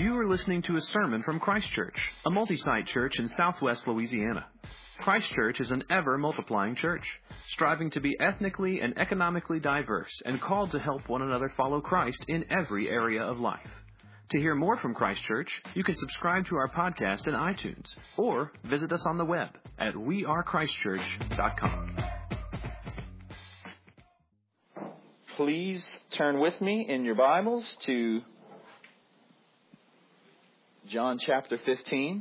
You are listening to a sermon from Christ Church, a multi-site church in southwest Louisiana. Christ Church is an ever-multiplying church, striving to be ethnically and economically diverse and called to help one another follow Christ in every area of life. To hear more from Christ Church, you can subscribe to our podcast in iTunes or visit us on the web at wearechristchurch.com. Please turn with me in your Bibles to John chapter 15.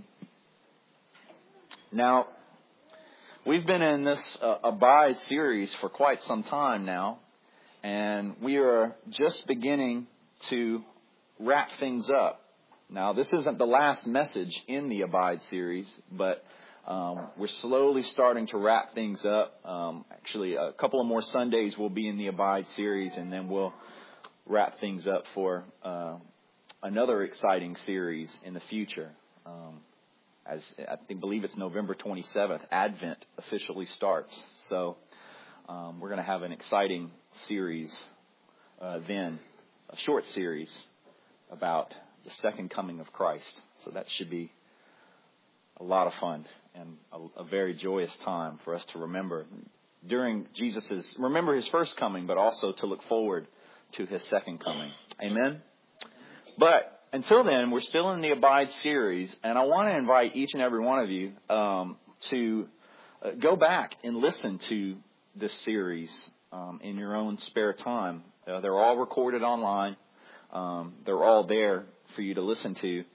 Now, we've been in this Abide series for quite some time now, and we are just beginning to wrap things up. Now, this isn't the last message in the Abide series, but we're slowly starting to wrap things up. Actually, a couple of more Sundays will be in the Abide series, and then we'll wrap things up for another exciting series in the future. As I believe it's November 27th, Advent officially starts. So we're going to have an exciting series then, a short series about the second coming of Christ. So that should be a lot of fun and a very joyous time for us to remember during remember His first coming, but also to look forward to His second coming. Amen? But until then, we're still in the Abide series, and I want to invite each and every one of you to go back and listen to this series in your own spare time. They're all recorded online. They're all there for you to listen to.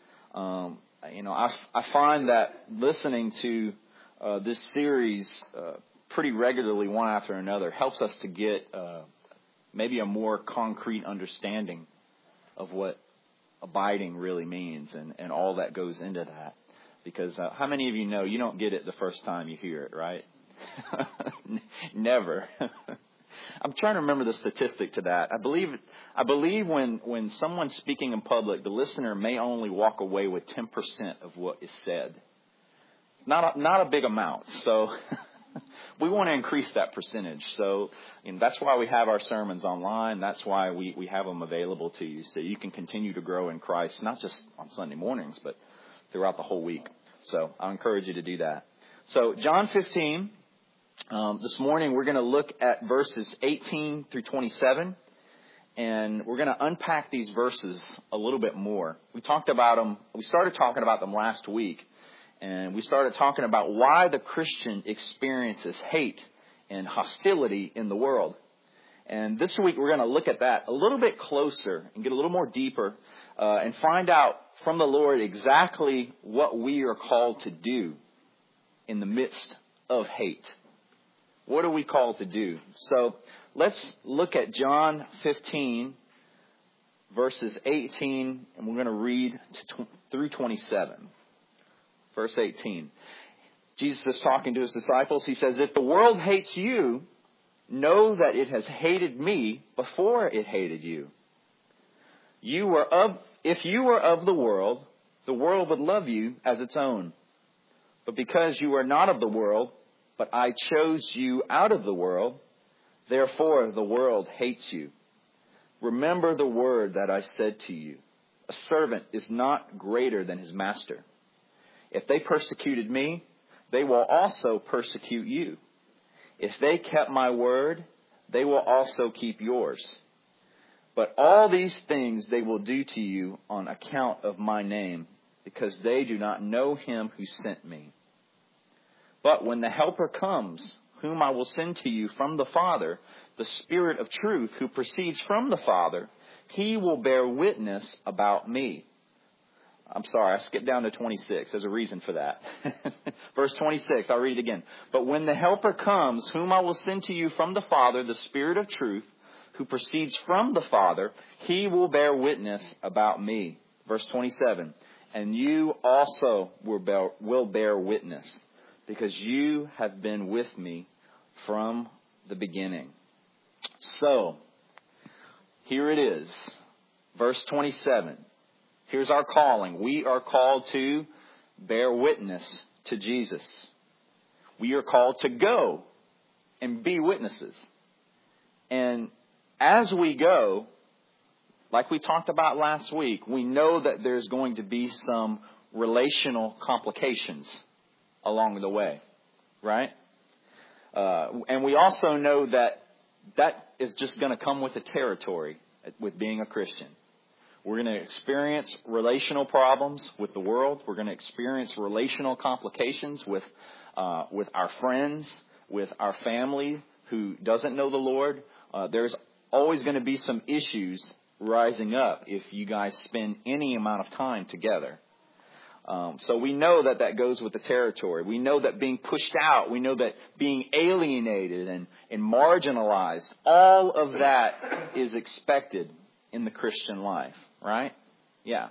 I find that listening to this series pretty regularly, one after another, helps us to get maybe a more concrete understanding of what abiding really means and all that goes into that. Because how many of you know you don't get it the first time you hear it, right? Never. I'm trying to remember the statistic to that. I believe when someone's speaking in public, the listener may only walk away with 10% of what is said. Not a big amount. So we want to increase that percentage. So that's why we have our sermons online. That's why we have them available to you, so you can continue to grow in Christ, not just on Sunday mornings, but throughout the whole week. So I encourage you to do that. So John 15. This morning we're going to look at verses 18 through 27, and we're going to unpack these verses a little bit more. We started talking about them last week, and we started talking about why the Christian experiences hate and hostility in the world. And this week we're going to look at that a little bit closer and get a little more deeper and find out from the Lord exactly what we are called to do in the midst of hate. What are we called to do? So let's look at John 15, verses 18, and we're going to read through 27. Verse 18. Jesus is talking to His disciples. He says, "If the world hates you, know that it has hated me before it hated you. If you were of the world would love you as its own. But because you are not of the world, but I chose you out of the world, therefore the world hates you. Remember the word that I said to you. A servant is not greater than his master. If they persecuted me, they will also persecute you. If they kept my word, they will also keep yours. But all these things they will do to you on account of my name, because they do not know Him who sent me. But when the Helper comes, whom I will send to you from the Father, the Spirit of truth who proceeds from the Father, He will bear witness about me." I'm sorry, I skipped down to 26. There's a reason for that. Verse 26, I'll read it again. "But when the Helper comes, whom I will send to you from the Father, the Spirit of truth who proceeds from the Father, He will bear witness about me." Verse 27, "And you also will bear witness, because you have been with me from the beginning." So, here it is. Verse 27. Here's our calling. We are called to bear witness to Jesus. We are called to go and be witnesses. And as we go, like we talked about last week, we know that there's going to be some relational complications along the way, right? And we also know that that is just going to come with the territory with being a Christian. We're going to experience relational problems with the world. We're going to experience relational complications with our friends, with our family who doesn't know the Lord. There's always going to be some issues rising up if you guys spend any amount of time together. So we know that goes with the territory. We know that being pushed out, we know that being alienated and marginalized, all of that is expected in the Christian life, right? Yeah.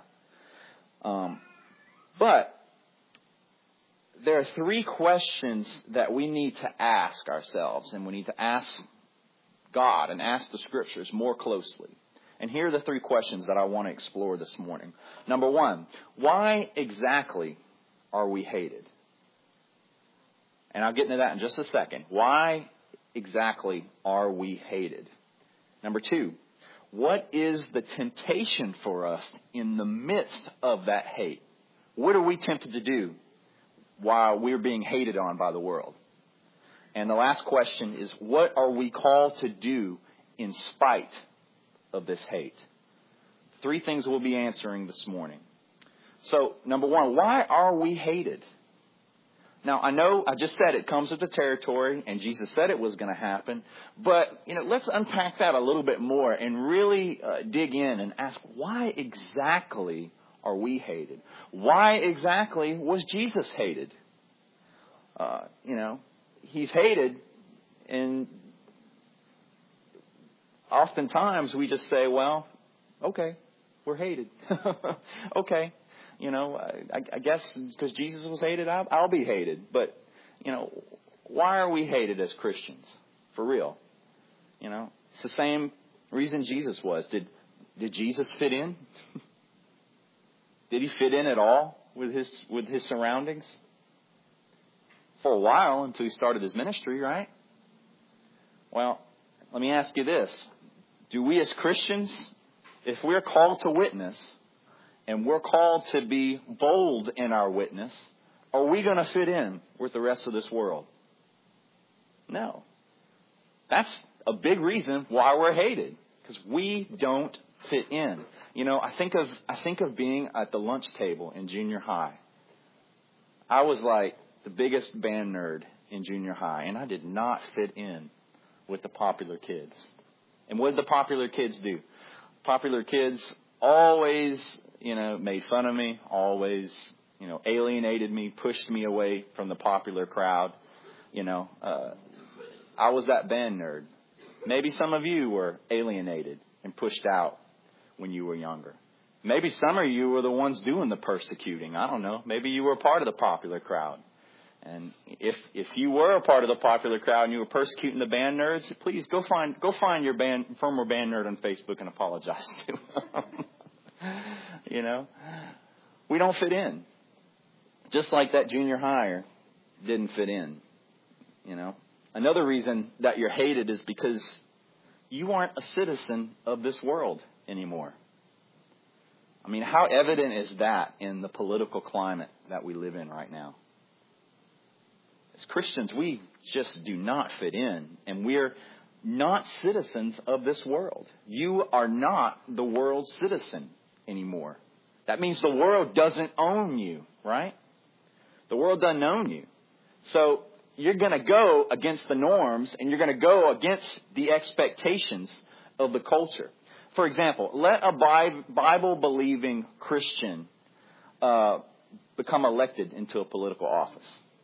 But there are three questions that we need to ask ourselves, and we need to ask God and ask the Scriptures more closely. And here are the three questions that I want to explore this morning. Number one, why exactly are we hated? And I'll get into that in just a second. Why exactly are we hated? Number two, what is the temptation for us in the midst of that hate? What are we tempted to do while we're being hated on by the world? And the last question is, what are we called to do in spite of this hate? Three things we'll be answering this morning. So, number one, why are we hated? Now, I know I just said it comes with the territory, and Jesus said it was going to happen. But, let's unpack that a little bit more and really dig in and ask, why exactly are we hated? Why exactly was Jesus hated? He's hated, and oftentimes we just say, well, okay, we're hated. Okay. I guess because Jesus was hated, I'll be hated. But, why are we hated as Christians? For real. It's the same reason Jesus was. Did Jesus fit in? Did he fit in at all with his surroundings? For a while, until he started his ministry, right? Well, let me ask you this. Do we as Christians, if we're called to witness, and we're called to be bold in our witness, are we going to fit in with the rest of this world? No. That's a big reason why we're hated, because we don't fit in. I think of being at the lunch table in junior high. I was like the biggest band nerd in junior high, and I did not fit in with the popular kids. And what did the popular kids do? Popular kids always, made fun of me, always, alienated me, pushed me away from the popular crowd. I was that band nerd. Maybe some of you were alienated and pushed out when you were younger. Maybe some of you were the ones doing the persecuting. I don't know. Maybe you were part of the popular crowd. And if you were a part of the popular crowd and you were persecuting the band nerds, please go find your former band nerd on Facebook and apologize to him. We don't fit in. Just like that junior higher didn't fit in. Another reason that you're hated is because you aren't a citizen of this world anymore. I mean, how evident is that in the political climate that we live in right now? As Christians, we just do not fit in, and we're not citizens of this world. You are not the world's citizen anymore. That means the world doesn't own you, right? The world doesn't own you. So you're going to go against the norms, and you're going to go against the expectations of the culture. For example, let a Bible-believing Christian become elected into a political office.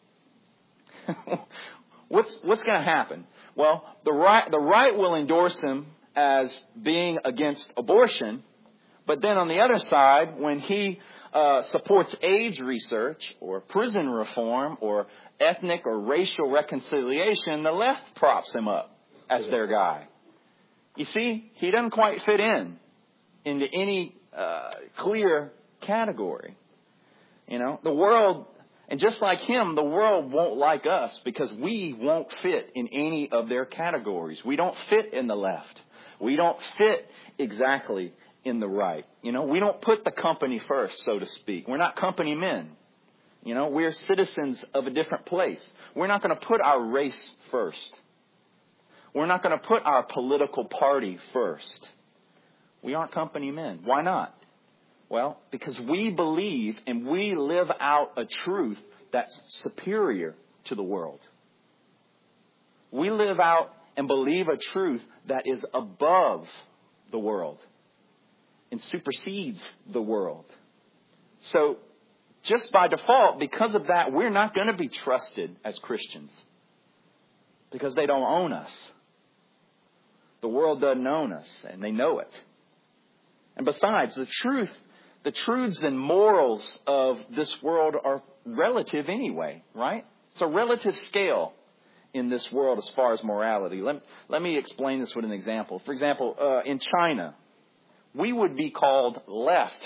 What's going to happen? Well, the right will endorse him as being against abortion, but then on the other side, when he supports AIDS research or prison reform or ethnic or racial reconciliation, the left props him up as their guy. You see, he doesn't quite fit into any clear category. The world. And just like him, the world won't like us because we won't fit in any of their categories. We don't fit in the left. We don't fit exactly in the right. You know, we don't put the company first, so to speak. We're not company men. You know, we're citizens of a different place. We're not going to put our race first. We're not going to put our political party first. We aren't company men. Why not? Well, because we believe and we live out a truth that's superior to the world. We live out and believe a truth that is above the world and supersedes the world. So, just by default, because of that, we're not going to be trusted as Christians because they don't own us. The world doesn't own us, and they know it. And besides, the truths and morals of this world are relative anyway, right? It's a relative scale in this world as far as morality. Let me explain this with an example. For example, in China, we would be called left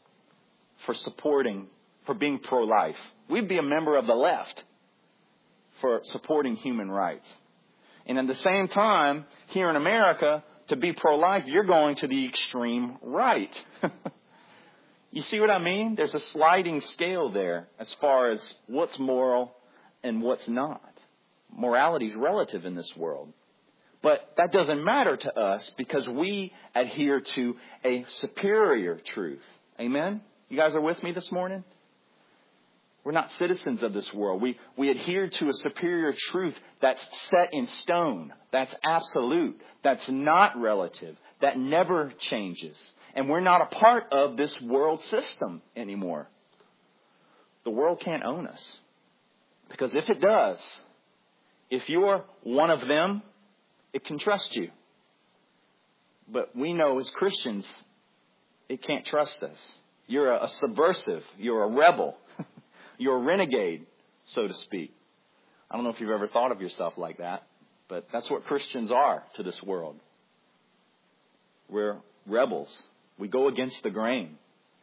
for being pro-life. We'd be a member of the left for supporting human rights. And at the same time, here in America, to be pro-life, you're going to the extreme right. You see what I mean? There's a sliding scale there as far as what's moral and what's not. Morality is relative in this world. But that doesn't matter to us because we adhere to a superior truth. Amen? You guys are with me this morning? We're not citizens of this world. We adhere to a superior truth that's set in stone, that's absolute, that's not relative, that never changes. And we're not a part of this world system anymore. The world can't own us. Because if it does, if you're one of them, it can trust you. But we know as Christians, it can't trust us. You're a subversive. You're a rebel. You're a renegade, so to speak. I don't know if you've ever thought of yourself like that, but that's what Christians are to this world. We're rebels. We go against the grain.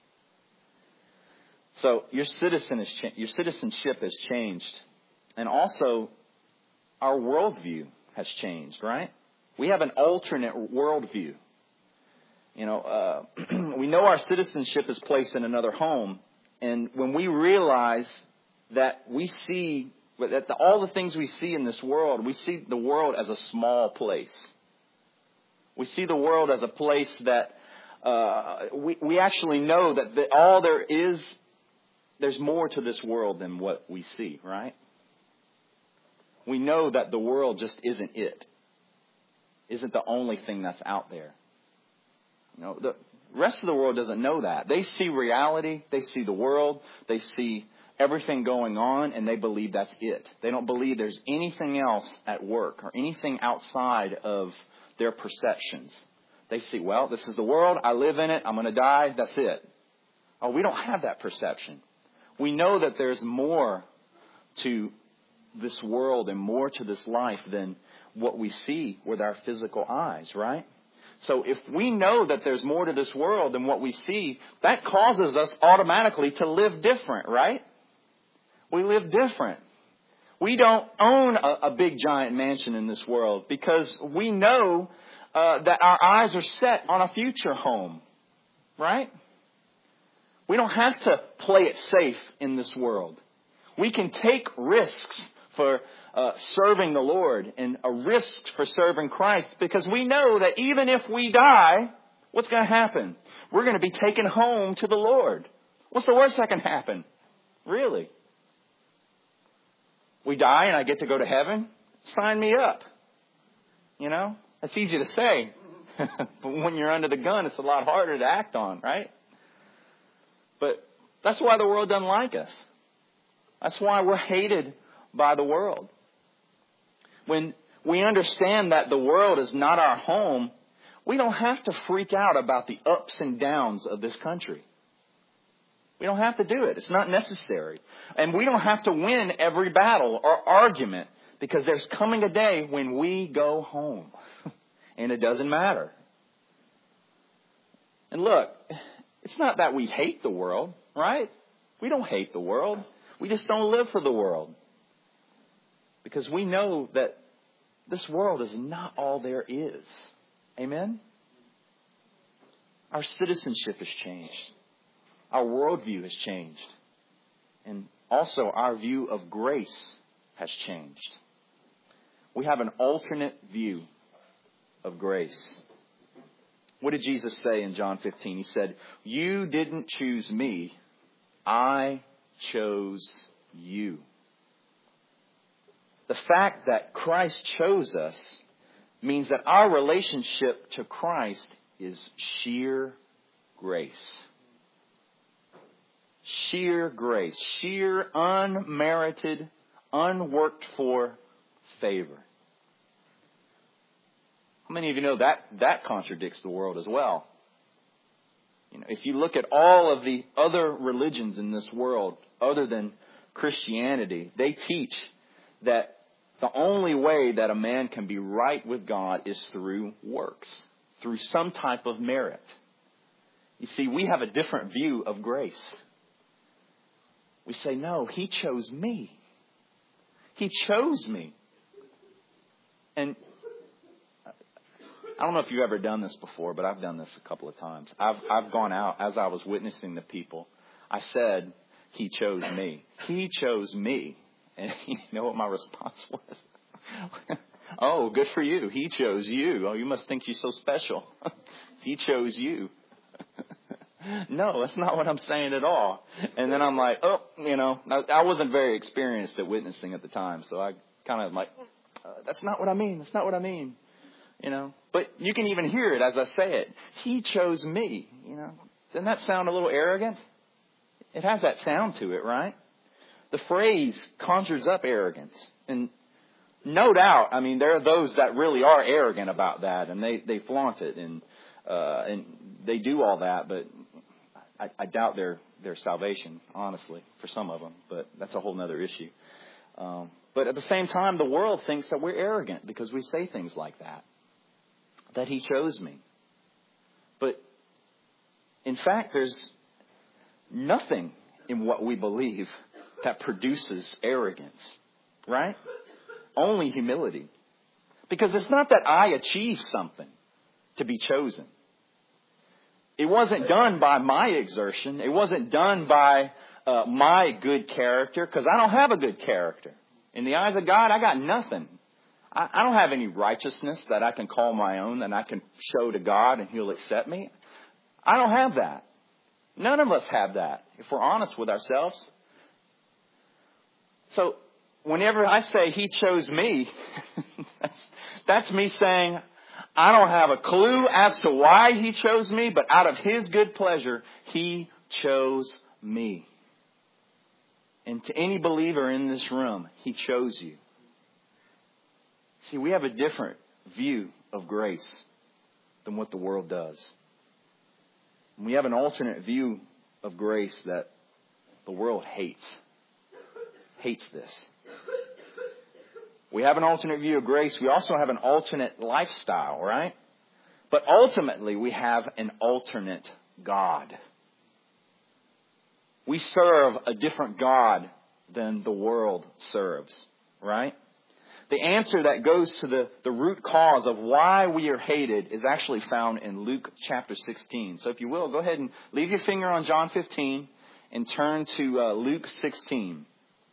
So your citizenship has changed. And also, our worldview has changed, right? We have an alternate worldview. You know, we know our citizenship is placed in another home. And when we realize that all the things we see in this world, we see the world as a small place. We see the world as a place that we actually know that all there is, there's more to this world than what we see, right? We know that the world just isn't the only thing that's out there. You know, the rest of the world doesn't know that. They see reality. They see the world. They see everything going on, and they believe that's it. They don't believe there's anything else at work or anything outside of their perceptions. They see, well, this is the world. I live in it. I'm going to die. That's it. Oh, we don't have that perception. We know that there's more to this world and more to this life than what we see with our physical eyes, right? So if we know that there's more to this world than what we see, that causes us automatically to live different, right? We live different. We don't own a big giant mansion in this world because we know that our eyes are set on a future home, right? We don't have to play it safe in this world. We can take risks for serving the Lord and a risk for serving Christ because we know that even if we die, what's going to happen? We're going to be taken home to the Lord. What's the worst that can happen? Really? We die and I get to go to heaven? Sign me up. You know, that's easy to say. But when you're under the gun, it's a lot harder to act on, right? But that's why the world doesn't like us. That's why we're hated by the world. When we understand that the world is not our home, we don't have to freak out about the ups and downs of this country. We don't have to do it. It's not necessary. And we don't have to win every battle or argument because there's coming a day when we go home. And it doesn't matter. And look, it's not that we hate the world, right? We don't hate the world. We just don't live for the world. Because we know that this world is not all there is. Amen? Our citizenship has changed. Our worldview has changed. And also our view of grace has changed. We have an alternate view of grace. What did Jesus say in John 15? He said, "You didn't choose me. I chose you." The fact that Christ chose us means that our relationship to Christ is sheer grace. Sheer grace. Sheer unmerited, unworked for favor. How many of you know that contradicts the world as well? If you look at all of the other religions in this world, other than Christianity, they teach that the only way that a man can be right with God is through works, through some type of merit. You see, we have a different view of grace. We say, no, He chose me. He chose me. And I don't know if you've ever done this before, but I've done this a couple of times. I've gone out as I was witnessing to people. I said, He chose me. He chose me. And you know what my response was? Oh, good for you. He chose you. Oh, you must think He's so special. He chose you. No, that's not what I'm saying at all. And then I'm like, I wasn't very experienced at witnessing at the time. So I kind of like, that's not what I mean. That's not what I mean. But you can even hear it as I say it. He chose me. Doesn't that sound a little arrogant? It has that sound to it, right? The phrase conjures up arrogance. And no doubt, there are those that really are arrogant about that, and they flaunt it, and they do all that, but I doubt their salvation, honestly, for some of them. But that's a whole other issue. But at the same time, the world thinks that we're arrogant because we say things like that. That He chose me. But in fact, there's nothing in what we believe that produces arrogance, right? Only humility. Because it's not that I achieved something to be chosen. It wasn't done by my exertion. It wasn't done by my good character, because I don't have a good character. In the eyes of God, I got nothing. I don't have any righteousness that I can call my own, that I can show to God and He'll accept me. I don't have that. None of us have that, if we're honest with ourselves. So whenever I say He chose me, that's me saying I don't have a clue as to why He chose me, but out of His good pleasure, He chose me. And to any believer in this room, He chose you. See, we have a different view of grace than what the world does. And we have an alternate view of grace that the world hates. Hates this. We have an alternate view of grace. We also have an alternate lifestyle, right? But ultimately, we have an alternate God. We serve a different God than the world serves, right? The answer that goes to the root cause of why we are hated is actually found in Luke chapter 16. So if you will, go ahead and leave your finger on John 15 and turn to Luke 16.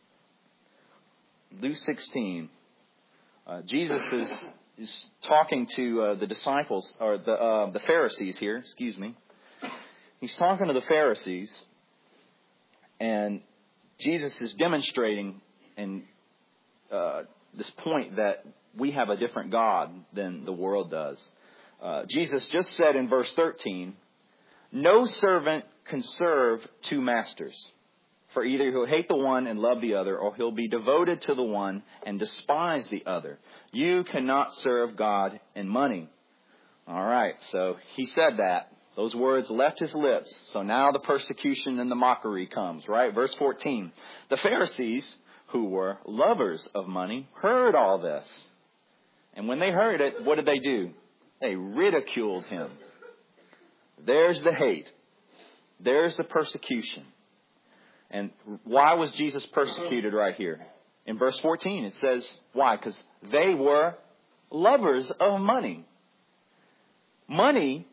Luke 16. Jesus is talking to the disciples, or the Pharisees here, excuse me. He's talking to the Pharisees, and Jesus is demonstrating in this point that we have a different God than the world does. Jesus just said in verse 13, "No servant can serve two masters, for either he'll hate the one and love the other, or he'll be devoted to the one and despise the other. You cannot serve God and money." All right, so he said that. Those words left his lips. So now the persecution and the mockery comes, right? Verse 14. The Pharisees, who were lovers of money, heard all this. And when they heard it, what did they do? They ridiculed Him. There's the hate. There's the persecution. And why was Jesus persecuted right here? In verse 14, it says, why? Because they were lovers of money. Money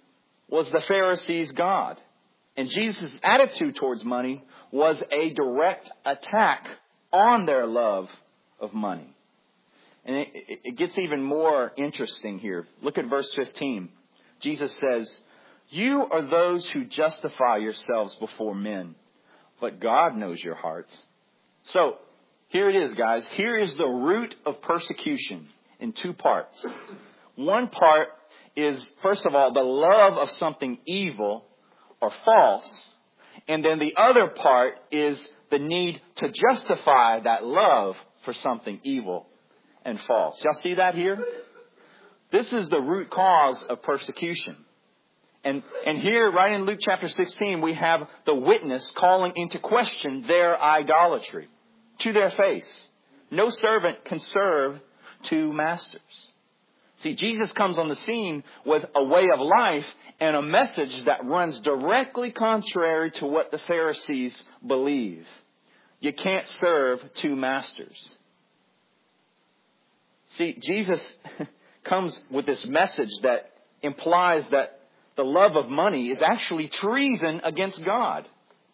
was the Pharisees' God. And Jesus' attitude towards money was a direct attack on their love of money. And it gets even more interesting here. Look at verse 15. Jesus says, "You are those who justify yourselves before men, but God knows your hearts." So, here it is, guys. Here is the root of persecution in two parts. One part is, first of all, the love of something evil or false. And then the other part is the need to justify that love for something evil and false. Y'all see that here? This is the root cause of persecution. And here, right in Luke chapter 16, we have the witness calling into question their idolatry to their face. No servant can serve two masters. See, Jesus comes on the scene with a way of life and a message that runs directly contrary to what the Pharisees believe. You can't serve two masters. See, Jesus comes with this message that implies that the love of money is actually treason against God.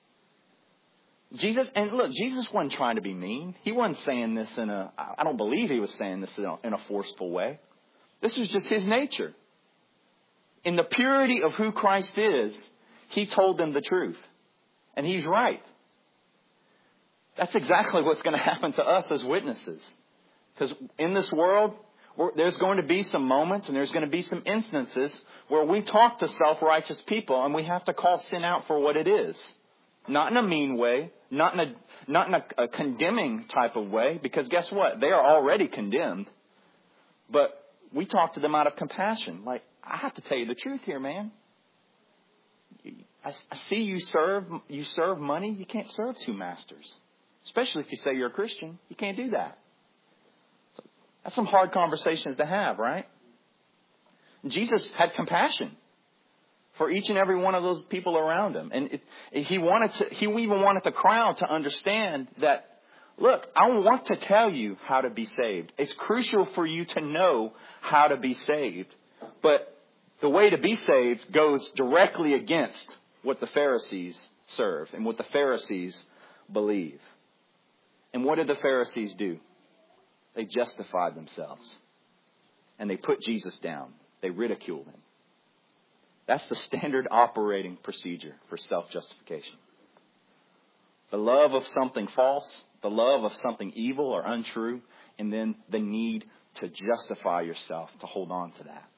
Jesus wasn't trying to be mean. He wasn't saying this I don't believe he was saying this in a forceful way. This was just his nature. In the purity of who Christ is, he told them the truth. And he's right. That's exactly what's going to happen to us as witnesses. Because in this world, there's going to be some moments and there's going to be some instances where we talk to self-righteous people and we have to call sin out for what it is. Not in a mean way, not in a condemning type of way, because guess what? They are already condemned. But we talk to them out of compassion. Like, I have to tell you the truth here, man. I see you serve money. You can't serve two masters. Especially if you say you're a Christian. You can't do that. That's some hard conversations to have, right? Jesus had compassion for each and every one of those people around him. And he even wanted the crowd to understand that, look, I want to tell you how to be saved. It's crucial for you to know how to be saved. But the way to be saved goes directly against what the Pharisees serve and what the Pharisees believe. And what did the Pharisees do? They justified themselves. And they put Jesus down. They ridiculed him. That's the standard operating procedure for self-justification. The love of something false, the love of something evil or untrue, and then the need to justify yourself, to hold on to that.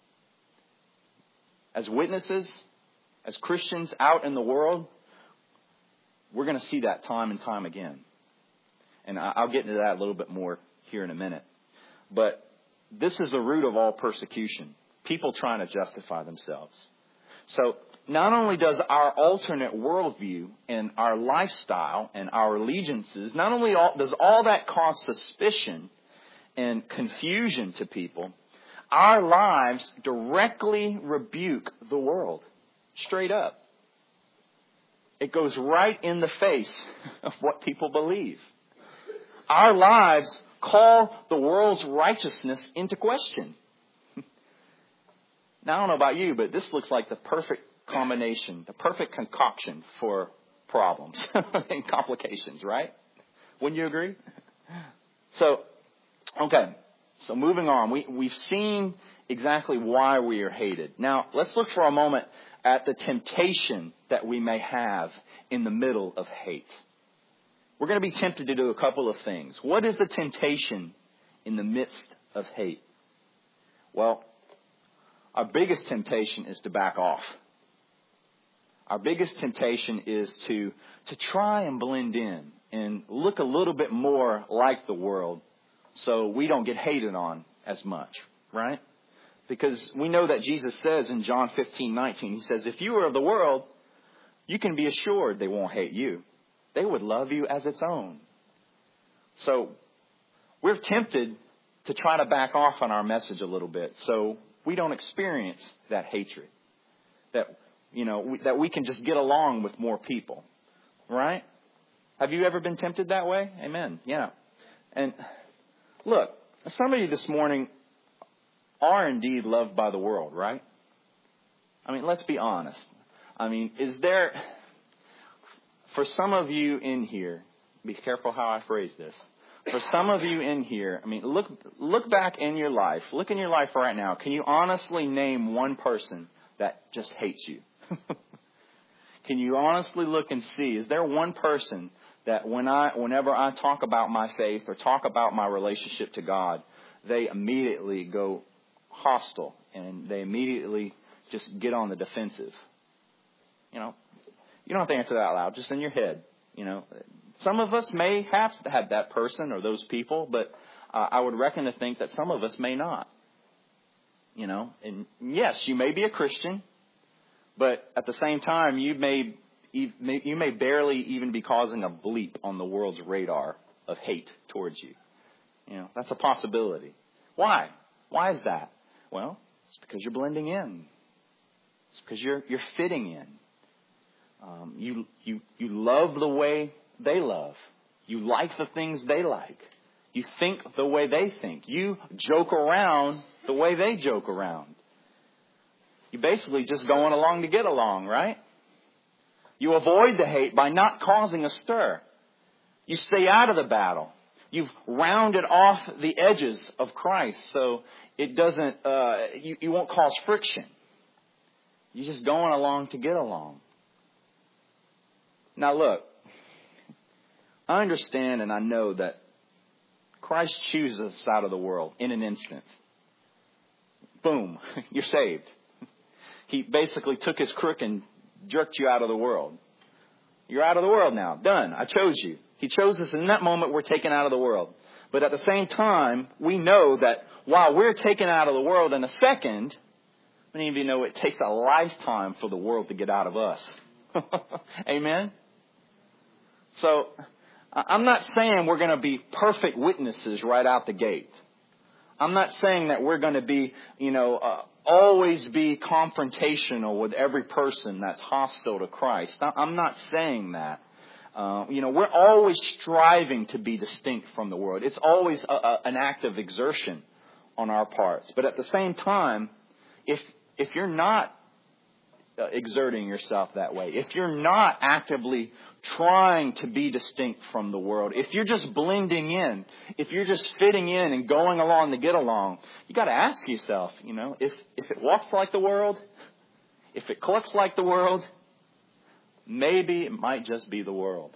As witnesses, as Christians out in the world, we're going to see that time and time again. And I'll get into that a little bit more here in a minute. But this is the root of all persecution. People trying to justify themselves. So not only does our alternate worldview and our lifestyle and our allegiances, not only does all that cause suspicion and confusion to people, our lives directly rebuke the world. Straight up. It goes right in the face of what people believe. Our lives call the world's righteousness into question. Now, I don't know about you, but this looks like the perfect combination, the perfect concoction for problems and complications, right? Wouldn't you agree? So, okay. So moving on, we've seen exactly why we are hated. Now, let's look for a moment at the temptation that we may have in the middle of hate. We're going to be tempted to do a couple of things. What is the temptation in the midst of hate? Well, our biggest temptation is to back off. Our biggest temptation is to try and blend in and look a little bit more like the world so we don't get hated on as much, right? Because we know that Jesus says in John 15:19, he says, if you are of the world, you can be assured they won't hate you. They would love you as its own. So we're tempted to try to back off on our message a little bit so we don't experience that hatred. That, that we can just get along with more people. Right? Have you ever been tempted that way? Amen. Yeah. And look, some of you this morning are indeed loved by the world, right? I mean, let's be honest. I mean, is there, for some of you in here, be careful how I phrase this. For some of you in here, I mean, look back in your life. Look in your life right now. Can you honestly name one person that just hates you? Can you honestly look and see, is there one person that whenever I talk about my faith or talk about my relationship to God, they immediately go hostile and they immediately just get on the defensive? You know, you don't have to answer that out loud, just in your head. You know, some of us may have had that person or those people, but I would reckon to think that some of us may not. You know, and yes, you may be a Christian, but at the same time, you may barely even be causing a bleep on the world's radar of hate towards you. You know, that's a possibility. Why? Why is that? Well, it's because you're blending in. It's because you're fitting in. You love the way they love. You like the things they like. You think the way they think. You joke around the way they joke around. You basically just going along to get along, right? You avoid the hate by not causing a stir. You stay out of the battle. You've rounded off the edges of Christ so it doesn't, you won't cause friction. You're just going along to get along. Now look, I understand and I know that Christ chooses us out of the world in an instant. Boom, you're saved. He basically took his crook and jerked you out of the world. You're out of the world now. Done. I chose you. He chose us in that moment. We're taken out of the world. But at the same time, we know that while we're taken out of the world in a second, many of you know it takes a lifetime for the world to get out of us. Amen? So I'm not saying we're going to be perfect witnesses right out the gate. I'm not saying that we're going to be, always be confrontational with every person that's hostile to Christ. I'm not saying that. We're always striving to be distinct from the world. It's always an act of exertion on our parts. But at the same time, if you're not exerting yourself that way, if you're not actively trying to be distinct from the world, if you're just blending in, if you're just fitting in and going along to get along, you got to ask yourself, if it walks like the world, if it clucks like the world, maybe it might just be the world.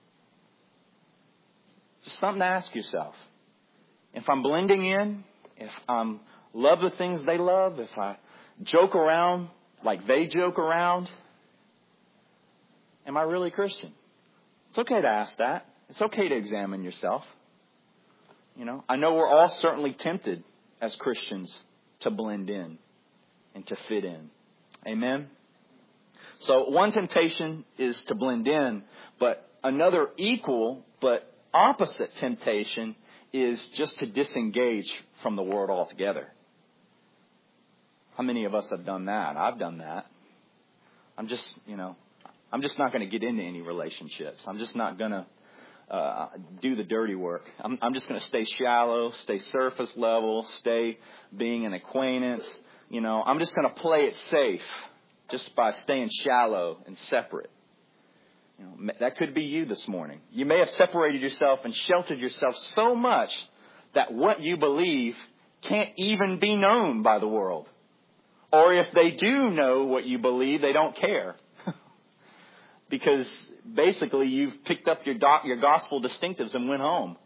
Just something to ask yourself. If I'm blending in, if I love the things they love, if I joke around like they joke around, am I really Christian? It's okay to ask that. It's okay to examine yourself. I know we're all certainly tempted as Christians to blend in and to fit in. Amen? So one temptation is to blend in, but another equal but opposite temptation is just to disengage from the world altogether. How many of us have done that? I've done that. I'm just not going to get into any relationships. I'm just not going to do the dirty work. I'm just going to stay shallow, stay surface level, stay being an acquaintance. I'm just going to play it safe just by staying shallow and separate. That could be you this morning. You may have separated yourself and sheltered yourself so much that what you believe can't even be known by the world. Or if they do know what you believe, they don't care. Because basically you've picked up your gospel distinctives and went home.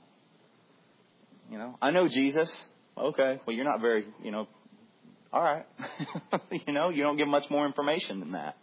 I know Jesus. Okay, well, you're not very, all right. You don't give much more information than that.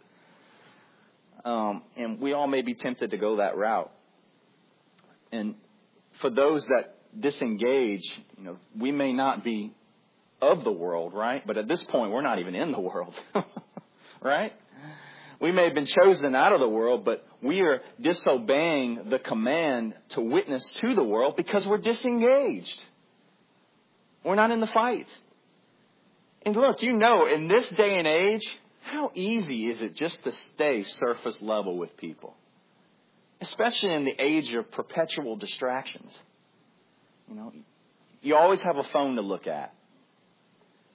And we all may be tempted to go that route. And for those that disengage, we may not be of the world, right? But at this point, we're not even in the world, right? We may have been chosen out of the world, but we are disobeying the command to witness to the world because we're disengaged. We're not in the fight. And look, in this day and age, how easy is it just to stay surface level with people? Especially in the age of perpetual distractions. You always have a phone to look at.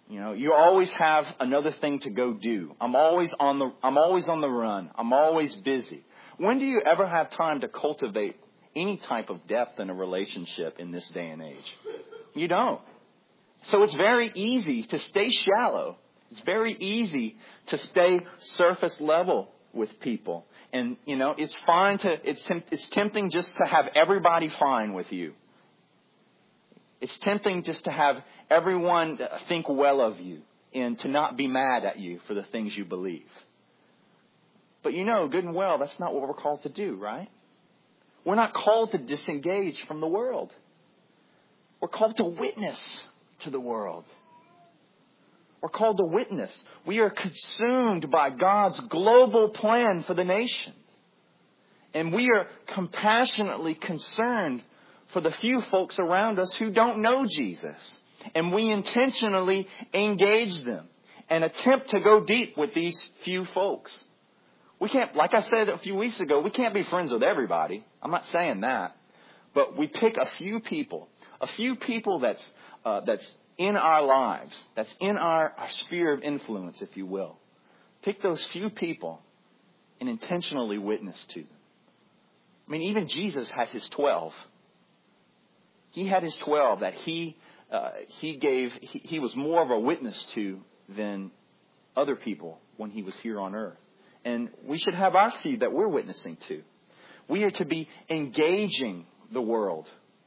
You know, you always have another thing to go do. I'm always on the run. I'm always busy. When do you ever have time to cultivate any type of depth in a relationship in this day and age? You don't. So it's very easy to stay shallow. It's very easy to stay surface level with people. And, you know, it's tempting just to have everybody fine with you. It's tempting just to have everyone think well of you and to not be mad at you for the things you believe. But you know, good and well, that's not what we're called to do, right? We're not called to disengage from the world. We're called to witness to the world. We're called to witness. We are consumed by God's global plan for the nation. And we are compassionately concerned for the few folks around us who don't know Jesus. And we intentionally engage them and attempt to go deep with these few folks. We can't, like I said a few weeks ago, we can't be friends with everybody. I'm not saying that. But we pick a few people that's in our lives, that's in our sphere of influence, if you will. Pick those few people and intentionally witness to them. I mean, even Jesus had his 12. He had his 12 that he was more of a witness to than other people when he was here on earth. And we should have our few that we're witnessing to. We are to be engaging the world.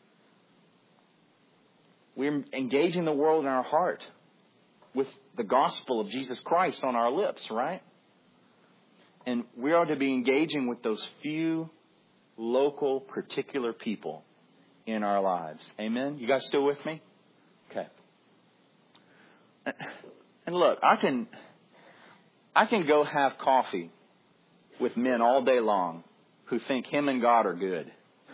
We're engaging the world in our heart with the gospel of Jesus Christ on our lips, right? And we are to be engaging with those few local, particular people in our lives. Amen? You guys still with me? Okay. And look, I can go have coffee with men all day long who think him and God are good.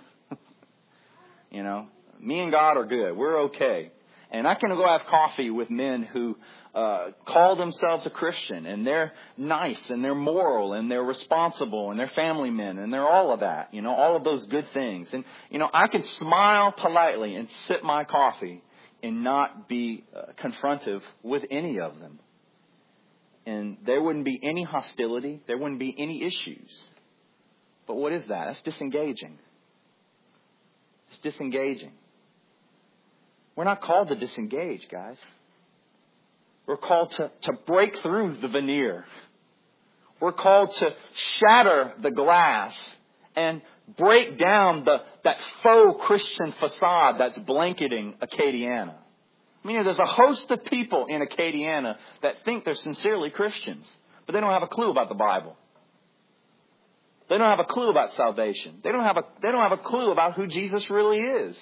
You know, me and God are good. We're okay. And I can go have coffee with men who call themselves a Christian, and they're nice, and they're moral, and they're responsible, and they're family men, and they're all of that, you know, all of those good things. And, you know, I can smile politely and sip my coffee and not be confrontive with any of them. And there wouldn't be any hostility. There wouldn't be any issues. But what is that? That's disengaging. It's disengaging. We're not called to disengage, guys. We're called to break through the veneer. We're called to shatter the glass and break down that faux Christian facade that's blanketing Acadiana. I mean, there's a host of people in Acadiana that think they're sincerely Christians, but they don't have a clue about the Bible. They don't have a clue about salvation. They don't have a clue about who Jesus really is.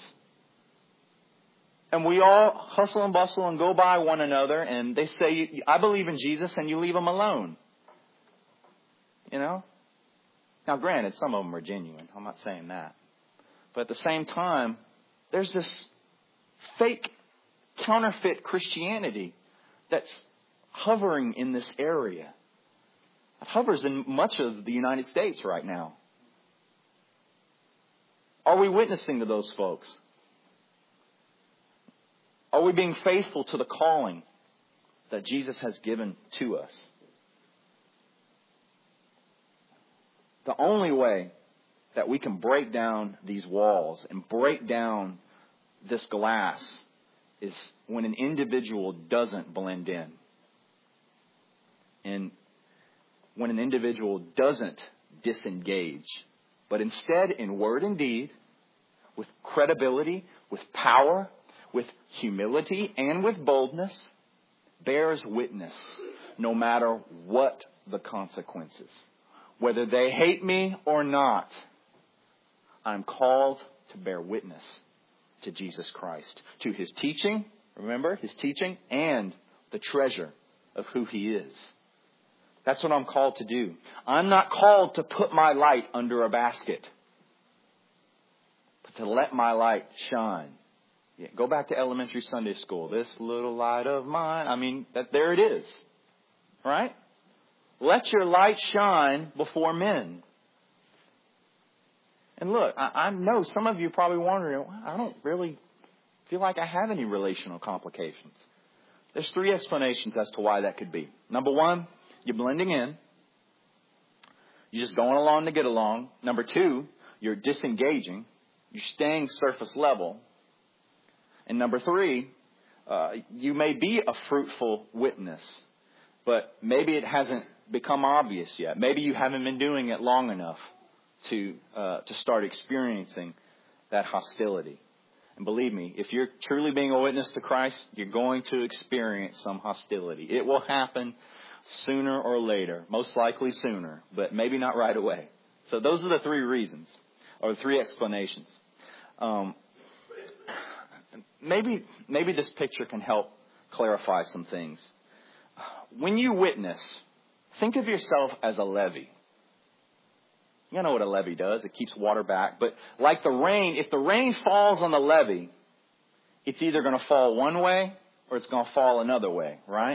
And we all hustle and bustle and go by one another, and they say, I believe in Jesus, and you leave them alone. You know? Now, granted, some of them are genuine. I'm not saying that. But at the same time, there's this fake, counterfeit Christianity that's hovering in this area. It hovers in much of the United States right now. Are we witnessing to those folks? Are we being faithful to the calling that Jesus has given to us? The only way that we can break down these walls and break down this glass is when an individual doesn't blend in. And when an individual doesn't disengage, but instead in word and deed, with credibility, with power, with humility, and with boldness, bears witness no matter what the consequences. Whether they hate me or not, I'm called to bear witness to Jesus Christ, to His teaching, remember, His teaching, and the treasure of who He is. That's what I'm called to do. I'm not called to put my light under a basket, but to let my light shine. Yeah, go back to elementary Sunday school. This little light of mine. I mean, there it is. Right? Let your light shine before men. And look, I know some of you are probably wondering, I don't really feel like I have any relational complications. There's 3 explanations as to why that could be. Number 1, you're blending in. You're just going along to get along. Number 2, you're disengaging. You're staying surface level. And number 3, you may be a fruitful witness, but maybe it hasn't become obvious yet. Maybe you haven't been doing it long enough to start experiencing that hostility. And believe me, if you're truly being a witness to Christ, you're going to experience some hostility. It will happen sooner or later, most likely sooner, but maybe not right away. So those are the 3 reasons, or 3 explanations. Maybe this picture can help clarify some things. When you witness, think of yourself as a levee. You know what a levee does. It keeps water back. But like the rain, if the rain falls on the levee, it's either going to fall one way or it's going to fall another way, right?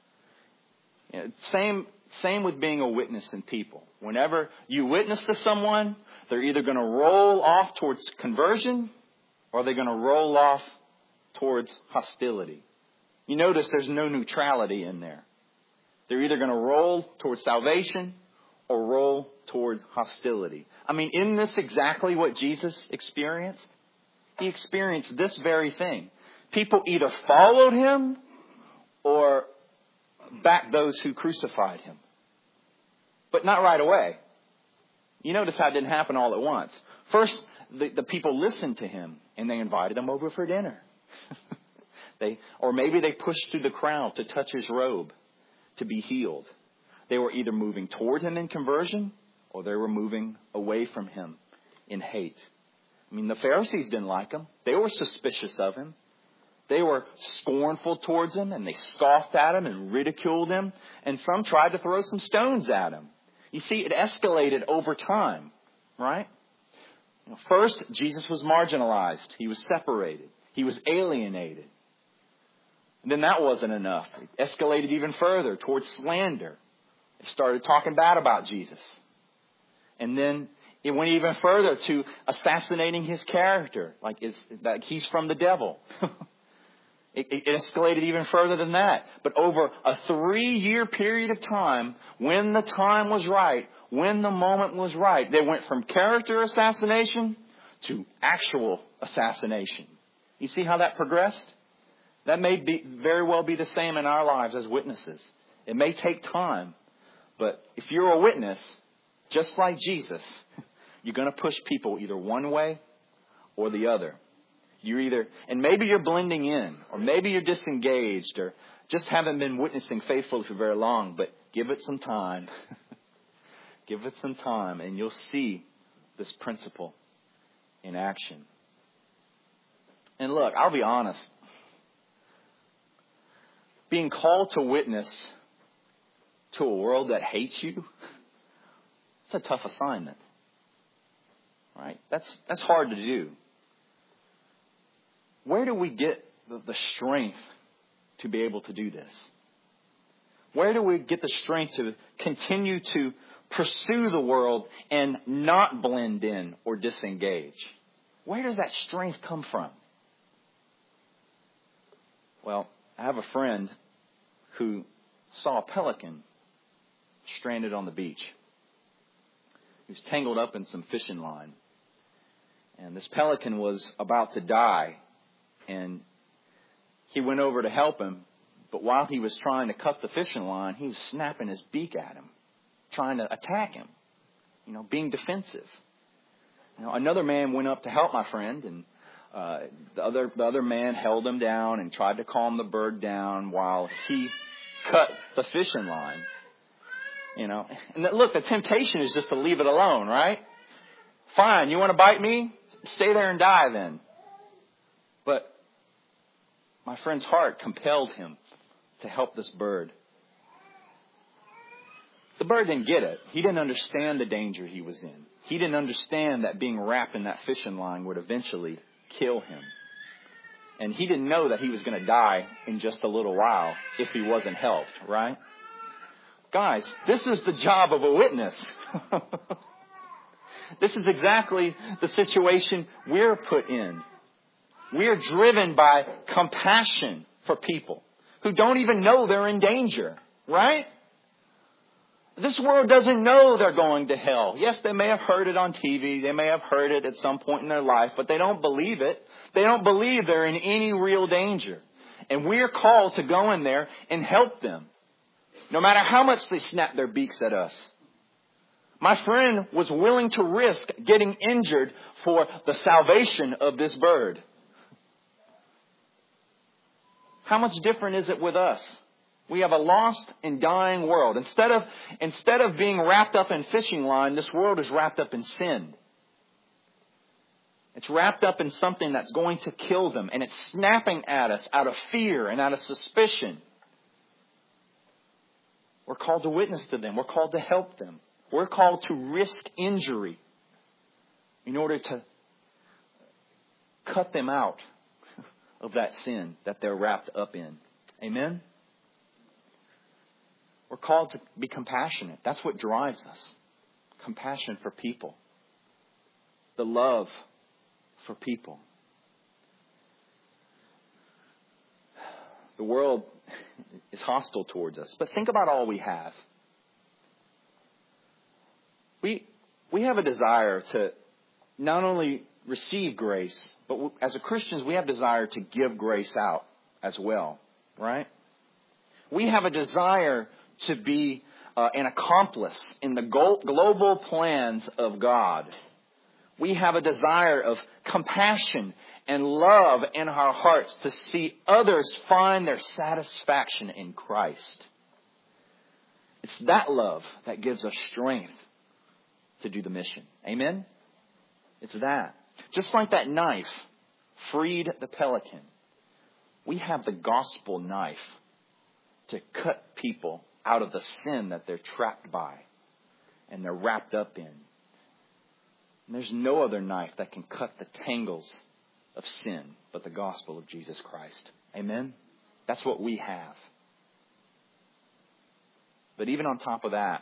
Same with being a witness in people. Whenever you witness to someone, they're either going to roll off towards conversion or they're going to roll off towards hostility. You notice there's no neutrality in there. They're either going to roll towards salvation or roll toward hostility. I mean, isn't this exactly what Jesus experienced? He experienced this very thing. People either followed him or backed those who crucified him. But not right away. You notice how it didn't happen all at once. First, the people listened to him and they invited him over for dinner. Or maybe they pushed through the crowd to touch his robe to be healed. They were either moving toward him in conversion or they were moving away from him in hate. I mean, the Pharisees didn't like him. They were suspicious of him. They were scornful towards him and they scoffed at him and ridiculed him. And some tried to throw some stones at him. You see, it escalated over time, right? First, Jesus was marginalized. He was separated. He was alienated. And then that wasn't enough. It escalated even further towards slander. They started talking bad about Jesus. And then it went even further to assassinating his character, like he's from the devil. It escalated even further than that. But over a 3-year period of time, when the time was right, when the moment was right, they went from character assassination to actual assassination. You see how that progressed? That may very well be the same in our lives as witnesses. It may take time, but if you're a witness, just like Jesus, you're going to push people either one way or the other. And maybe you're blending in, or maybe you're disengaged, or just haven't been witnessing faithfully for very long, but give it some time. Give it some time, and you'll see this principle in action. And look, I'll be honest. Being called to witness to a world that hates you, it's a tough assignment. Right? That's hard to do. Where do we get the strength to be able to do this? Where do we get the strength to continue to pursue the world and not blend in or disengage? Where does that strength come from? Well, I have a friend who saw a pelican stranded on the beach. He was tangled up in some fishing line. And this pelican was about to die. And he went over to help him. But while he was trying to cut the fishing line, he was snapping his beak at him, trying to attack him, being defensive. Another man went up to help my friend, and the other man held him down and tried to calm the bird down while he cut the fishing line. And look, the temptation is just to leave it alone, right? Fine, you want to bite me? Stay there and die then. But my friend's heart compelled him to help this bird. The bird didn't get it. He didn't understand the danger he was in. He didn't understand that being wrapped in that fishing line would eventually kill him. And he didn't know that he was going to die in just a little while if he wasn't helped, right? Guys, this is the job of a witness. This is exactly the situation we're put in. We are driven by compassion for people who don't even know they're in danger, right? This world doesn't know they're going to hell. Yes, they may have heard it on TV. They may have heard it at some point in their life, but they don't believe it. They don't believe they're in any real danger. And we are called to go in there and help them, no matter how much they snap their beaks at us. My friend was willing to risk getting injured for the salvation of this bird. How much different is it with us? We have a lost and dying world. Instead of being wrapped up in fishing line, this world is wrapped up in sin. It's wrapped up in something that's going to kill them. And it's snapping at us out of fear and out of suspicion. We're called to witness to them. We're called to help them. We're called to risk injury in order to cut them out of that sin that they're wrapped up in. Amen? We're called to be compassionate. That's what drives us. Compassion for people. The love for people. The world is hostile towards us. But think about all we have. We have a desire to not only receive grace, but as Christians, we have a desire to give grace out as well. Right? We have a desire to be an accomplice in the global plans of God. We have a desire of compassion and love in our hearts to see others find their satisfaction in Christ. It's that love that gives us strength to do the mission. Amen? It's that. Just like that knife freed the pelican, we have the gospel knife to cut people out of the sin that they're trapped by and they're wrapped up in. And there's no other knife that can cut the tangles of sin but the gospel of Jesus Christ. Amen? That's what we have. But even on top of that,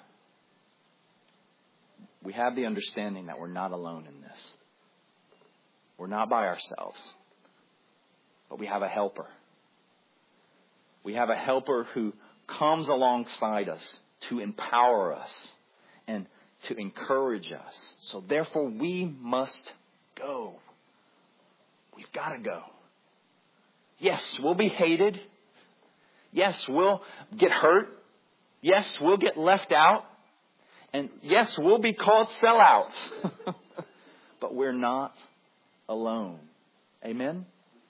we have the understanding that we're not alone in this. We're not by ourselves. But we have a helper. We have a helper who comes alongside us to empower us and to encourage us. So therefore we must go. We've got to go. Yes, we'll be hated. Yes, we'll get hurt. Yes, we'll get left out. And yes, we'll be called sellouts. But we're not alone. Amen?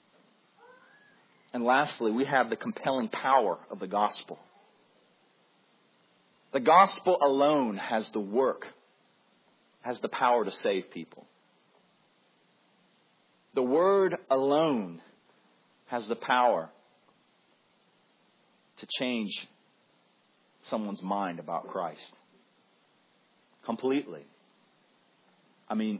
And lastly, we have the compelling power of the gospel. The gospel alone has the work, has the power to save people. The word alone has the power to change someone's mind about Christ. Completely. I mean,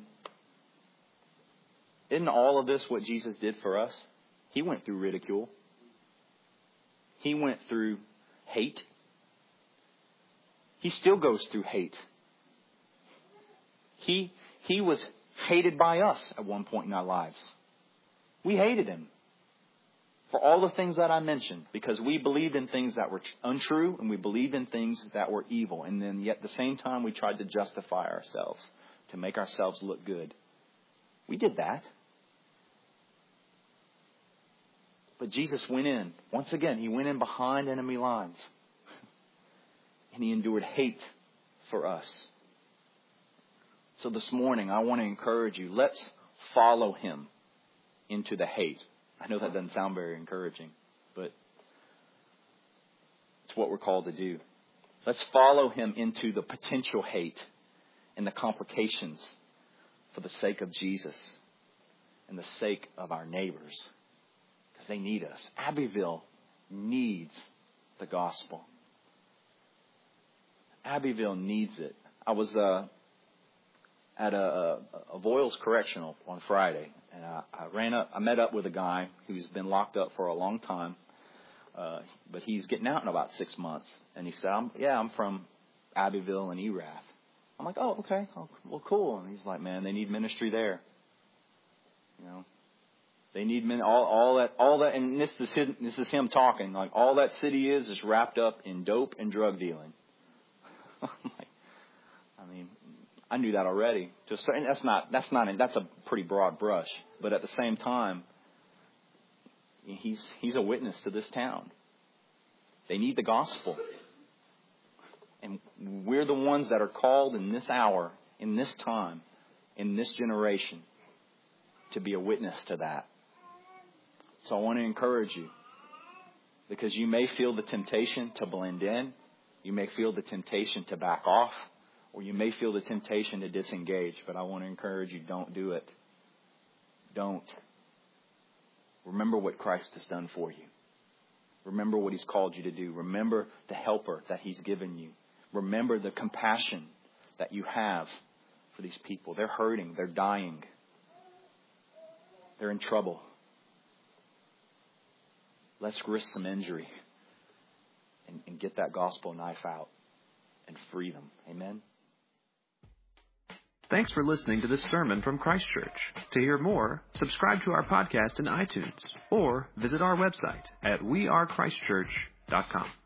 isn't all of this what Jesus did for us? He went through ridicule. He went through hate. He still goes through hate. He was hated by us at one point in our lives. We hated him for all the things that I mentioned because we believed in things that were untrue and we believed in things that were evil. And then yet at the same time we tried to justify ourselves to make ourselves look good. We did that. But Jesus went in. Once again, he went in behind enemy lines. And he endured hate for us. So this morning, I want to encourage you. Let's follow him into the hate. I know that doesn't sound very encouraging, but it's what we're called to do. Let's follow him into the potential hate and the complications for the sake of Jesus and the sake of our neighbors. Because they need us. Abbeville needs the gospel. Abbeville needs it. I was at a Voiles Correctional on Friday, and I met up with a guy who's been locked up for a long time, but he's getting out in about 6 months. And he said, I'm from Abbeville and Erath. I'm like, oh, okay, well, cool. And he's like, man, they need ministry there. You know, They need men. All that, and this is him talking. Like all that city is wrapped up in dope and drug dealing. I mean, I knew that already. And that's a pretty broad brush. But at the same time, he's a witness to this town. They need the gospel. And we're the ones that are called in this hour, in this time, in this generation, to be a witness to that. So I want to encourage you, because you may feel the temptation to blend in. You may feel the temptation to back off, or you may feel the temptation to disengage. But I want to encourage you, don't do it. Don't. Remember what Christ has done for you. Remember what He's called you to do. Remember the helper that He's given you. Remember the compassion that you have for these people. They're hurting. They're dying. They're in trouble. Let's risk some injury and get that gospel knife out and free them. Amen. Thanks for listening to this sermon from Christ Church. To hear more, subscribe to our podcast in iTunes or visit our website at wearechristchurch.com.